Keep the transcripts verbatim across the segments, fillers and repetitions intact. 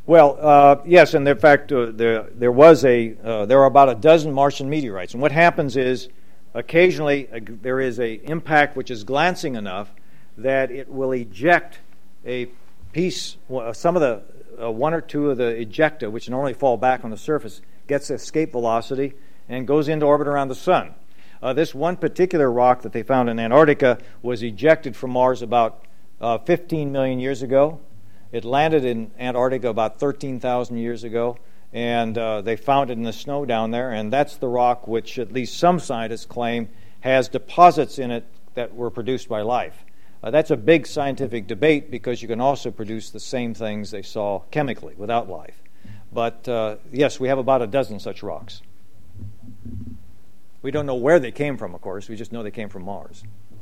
Well, uh, yes, and in fact, uh, there there was a uh, there are about a dozen Martian meteorites, and what happens is occasionally uh, there is a impact which is glancing enough that it will eject a piece, uh, some of the uh, one or two of the ejecta, which normally fall back on the surface, gets escape velocity and goes into orbit around the sun. Uh, this one particular rock that they found in Antarctica was ejected from Mars about uh, fifteen million years ago. It landed in Antarctica about thirteen thousand years ago, and uh, they found it in the snow down there, and that's the rock which at least some scientists claim has deposits in it that were produced by life. Uh, that's a big scientific debate because you can also produce the same things they saw chemically without life. But uh, yes, we have about a dozen such rocks. We don't know where they came from, of course. We just know they came from Mars.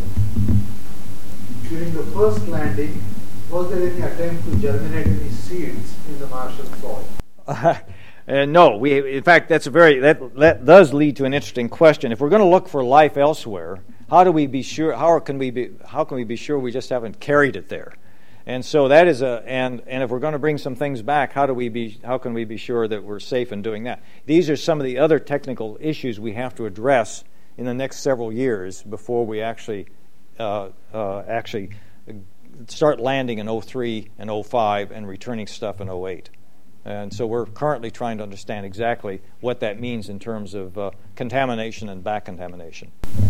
During the first landing, was there any attempt to germinate any seeds in the Martian soil? Uh, uh, no. We, in fact, that's a very that that does lead to an interesting question. If we're going to look for life elsewhere, how do we be sure? How can we be? How can we be sure we just haven't carried it there? And so that is a and and if we're going to bring some things back, how do we be? How can we be sure that we're safe in doing that? These are some of the other technical issues we have to address in the next several years before we actually uh, uh, actually start landing in oh three and oh five and returning stuff in oh eight. And so we're currently trying to understand exactly what that means in terms of uh, contamination and back contamination.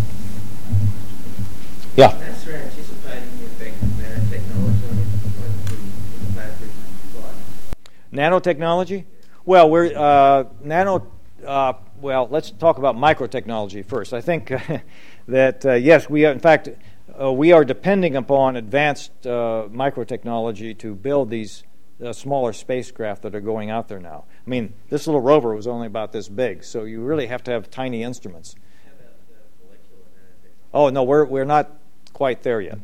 Yeah. NASA are anticipating the effect of nanotechnology on interplanetary flight. Nanotechnology? Well, we're uh, nano. Uh, well, let's talk about microtechnology first. I think uh, that uh, yes, we are, in fact uh, we are depending upon advanced uh, microtechnology to build these uh, smaller spacecraft that are going out there now. I mean, this little rover was only about this big, so you really have to have tiny instruments. How about uh, molecular nanotechnology? Oh no, we're we're not quite there yet.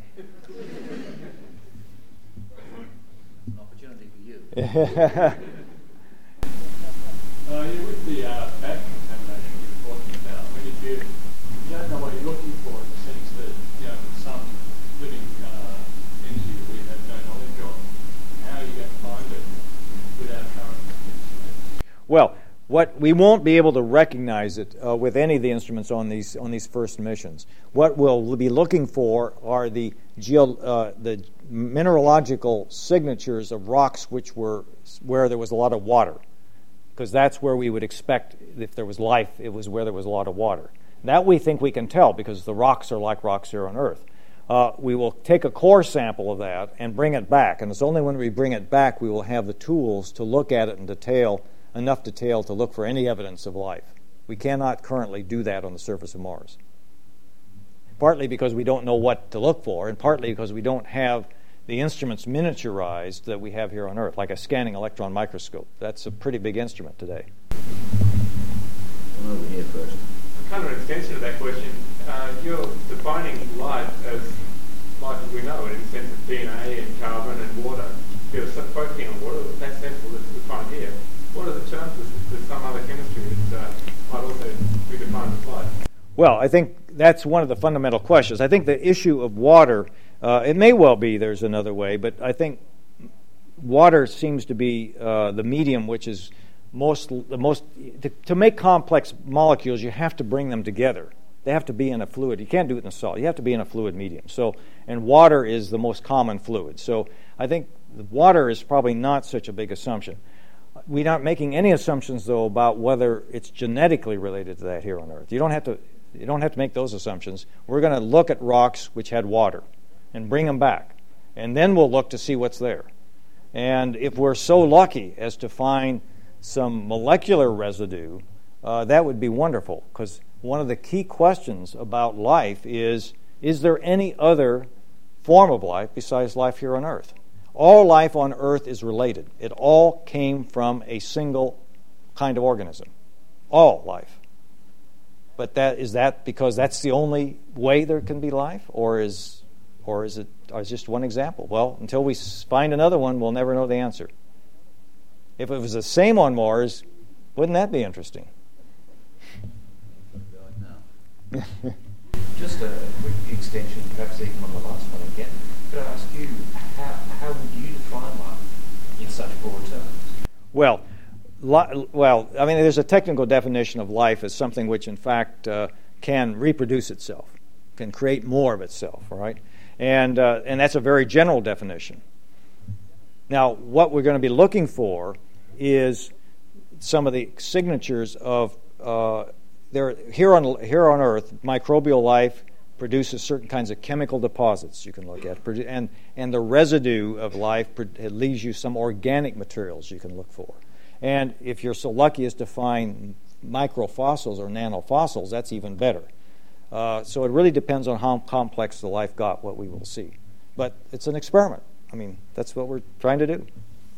An opportunity for you. Uh, yeah, with the uh, back contamination you're talking about, I mean, if you, if you don't know what you're looking for in the sense that, you know, some living uh, entity that we have no knowledge of, how are you going to find it without current instruments? Well, what we won't be able to recognize it uh, with any of the instruments on these on these first missions. What we'll be looking for are the geo, uh, the mineralogical signatures of rocks which were where there was a lot of water, because that's where we would expect if there was life. It was where there was a lot of water. That we think we can tell because the rocks are like rocks here on Earth. Uh, we will take a core sample of that and bring it back, and it's only when we bring it back we will have the tools to look at it in detail. Enough detail to look for any evidence of life. We cannot currently do that on the surface of Mars. Partly because we don't know what to look for, and partly because we don't have the instruments miniaturized that we have here on Earth, like a scanning electron microscope. That's a pretty big instrument today. Over here first. Kind of an extension of that question, uh, you're defining life as life as we know it in the sense of D N A and carbon and water. You're focusing on water, that's sensible to define here. What are the chances that some other chemistry that uh, might also be defined as life? Well, I think that's one of the fundamental questions. I think the issue of water, uh, it may well be there's another way, but I think water seems to be uh, the medium which is most, the most, to, to make complex molecules, you have to bring them together. They have to be in a fluid. You can't do it in a solid. You have to be in a fluid medium. So, and water is the most common fluid. So I think the water is probably not such a big assumption. We're not making any assumptions, though, about whether it's genetically related to that here on Earth. You don't have to. You don't have to make those assumptions. We're going to look at rocks which had water, and bring them back, and then we'll look to see what's there. And if we're so lucky as to find some molecular residue, uh, that would be wonderful. Because one of the key questions about life is: is there any other form of life besides life here on Earth? All life on Earth is related. It all came from a single kind of organism. All life. But that is that because that's the only way there can be life, or is, or is it or is just one example? Well, until we find another one, we'll never know the answer. If it was the same on Mars, wouldn't that be interesting? Just a quick extension, perhaps even on the last one again. Could I ask you, how, how would you define life in such broad terms? Well, li- well, I mean, there's a technical definition of life as something which, in fact, uh, can reproduce itself, can create more of itself, right? And uh, and that's a very general definition. Now, what we're going to be looking for is some of the signatures of uh, there here on here on Earth, microbial life produces certain kinds of chemical deposits you can look at, and and the residue of life it leaves you some organic materials you can look for. And if you're so lucky as to find microfossils or nanofossils, that's even better. Uh, so it really depends on how complex the life got, what we will see. But it's an experiment. I mean, that's what we're trying to do.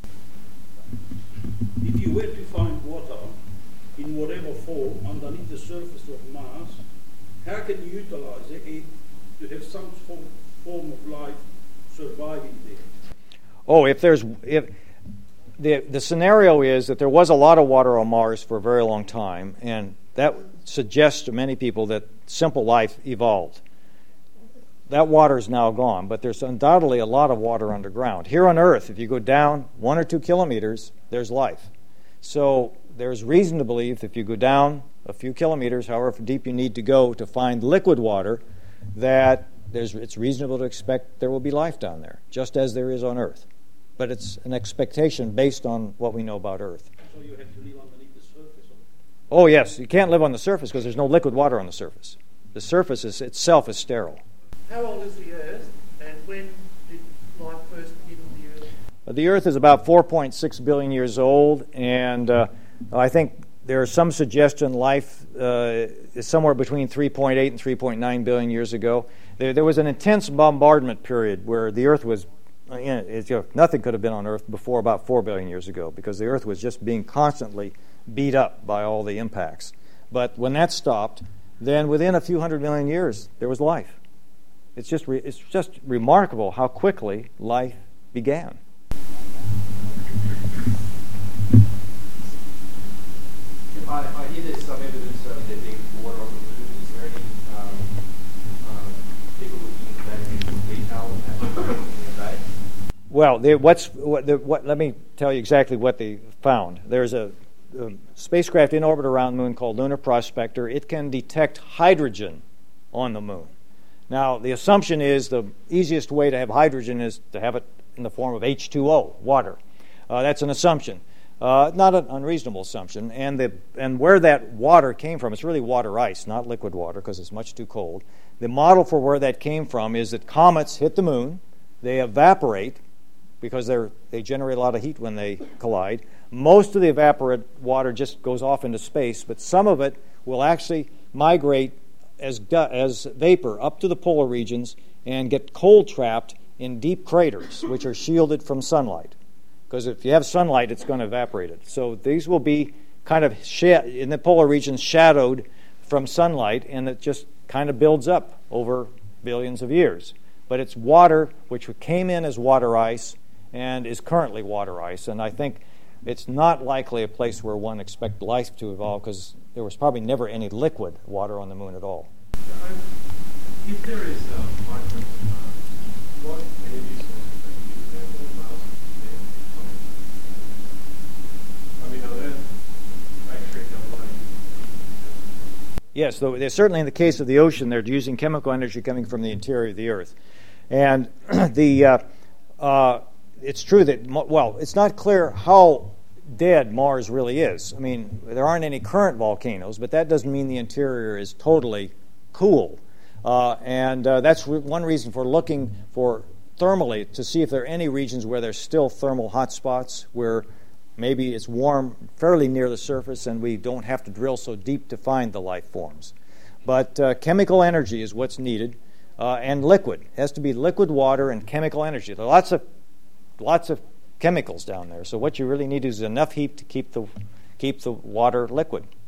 If you were to find water in whatever form underneath the surface of Mars, how can you utilize it to have some form, form of life surviving there? Oh, if there's if the the scenario is that there was a lot of water on Mars for a very long time, and that suggests to many people that simple life evolved. That water is now gone, but there's undoubtedly a lot of water underground. Here on Earth, if you go down one or two kilometers, there's life. So there's reason to believe that if you go down a few kilometers, however deep you need to go to find liquid water, that there's it's reasonable to expect there will be life down there, just as there is on Earth. But it's an expectation based on what we know about Earth. So you have to live underneath the surface? Oh, yes. You can't live on the surface because there's no liquid water on the surface. The surface is, itself is sterile. How old is the Earth, and when did life first begin on the Earth? The Earth is about four point six billion years old, and uh, I think there is some suggestion life uh, is somewhere between three point eight and three point nine billion years ago. There, there was an intense bombardment period where the Earth was, uh, in it, it, you know, nothing could have been on Earth before about four billion years ago because the Earth was just being constantly beat up by all the impacts. But when that stopped, then within a few hundred million years, there was life. It's just re- it's just remarkable how quickly life began. I, I hear there's some evidence of there being water on the moon. Is there any um, um, people looking into that in more detail and that? Well, the, what's what, the, what? Let me tell you exactly what they found. There's a, a spacecraft in orbit around the moon called Lunar Prospector. It can detect hydrogen on the moon. Now, the assumption is the easiest way to have hydrogen is to have it in the form of H two O, water. Uh, that's an assumption. Uh, not an unreasonable assumption. And the and where that water came from, it's really water ice, not liquid water, because it's much too cold. The model for where that came from is that comets hit the moon, they evaporate, because they're they generate a lot of heat when they collide. Most of the evaporated water just goes off into space, but some of it will actually migrate as as vapor up to the polar regions and get cold trapped in deep craters, which are shielded from sunlight. Because if you have sunlight, it's going to evaporate it. So these will be kind of sh- in the polar regions shadowed from sunlight, and it just kind of builds up over billions of years. But it's water which came in as water ice and is currently water ice. And I think it's not likely a place where one expects life to evolve because there was probably never any liquid water on the moon at all. If there is uh, micro, uh, what energy sources are you using there? What miles are they? I mean, are there factories that are Yes, though they're certainly in the case of the ocean, they're using chemical energy coming from the interior of the Earth. And the uh, uh, it's true that, well, it's not clear how dead Mars really is. I mean, there aren't any current volcanoes, but that doesn't mean the interior is totally cool. Uh, and uh, that's re- one reason for looking for thermally to see if there are any regions where there's still thermal hotspots where maybe it's warm fairly near the surface and we don't have to drill so deep to find the life forms. But uh, chemical energy is what's needed, uh, and liquid. It has to be liquid water and chemical energy. There are lots of lots of chemicals down there, so what you really need is enough heat to keep the keep the water liquid.